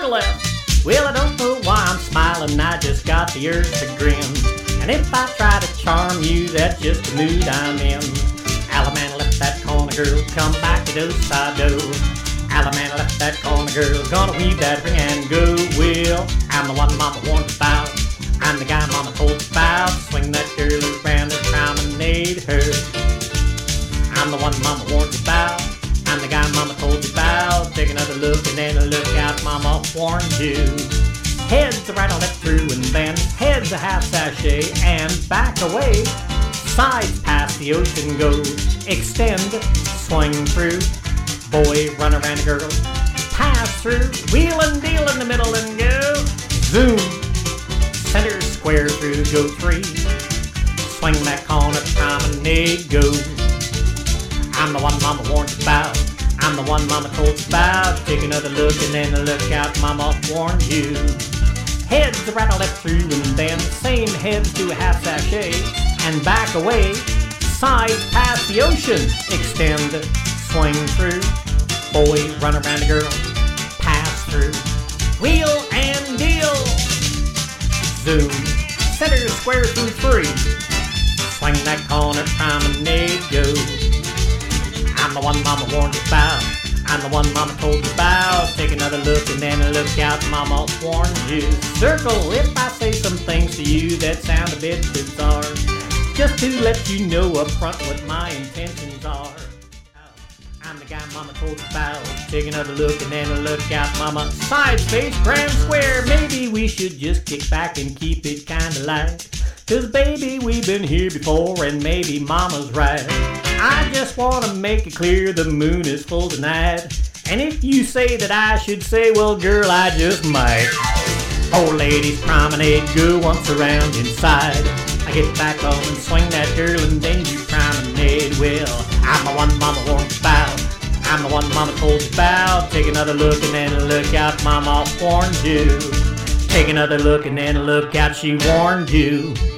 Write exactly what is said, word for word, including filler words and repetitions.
the left. Well, I don't know why I'm smiling, I just got the urge to grin. And if I try to charm you, that's just the mood I'm in. Allemande left that corner girl, come back to do side do. Allemande left that corner girl, gonna weave that ring and go. Well, I'm the one mama warned about. I'm the guy mama told about. Swing that girl around and promenade her. I'm the one mama warned about. I'm the guy mama told you about. Take another look and then a look out, mama warned you. Heads a right on left through and then heads a half sachet and back away. Sides past the ocean go. Extend, swing through. Boy, run around the girl. Pass through. Wheel and deal in the middle and go. Zoom. Center square through, go three. Swing that corner, promenade, go. I'm the one mama warned you about. I'm the one mama told you about. Take another look and then a look out, mama warned you. Heads right on left through and then same heads do a half sachet and back away. Sides past the ocean, extend, swing through. Boy, run around the girl, pass through. Wheel and deal. Zoom, center square through three. Swing that corner, promenade, go. I'm the one mama warned you about. I'm the one mama told you about. Take another look and then a look out, mama warned you. Circle if I say some things to you that sound a bit bizarre. Just to let you know up front what my intentions are. I'm the guy mama told you about. Take another look and then a look out, mama. Side space, grand square. Maybe we should just kick back and keep it kinda light. Cause baby, we've been here before and maybe mama's right. I just wanna make it clear the moon is full tonight. And if you say that I should say, well girl, I just might. Old ladies promenade, go once around inside. I get back on and swing that girl and then you promenade. Well, I'm the one mama warned you about. I'm the one mama told you about. Take another look and then a look out, mama warned you. Take another look and then a look out, she warned you.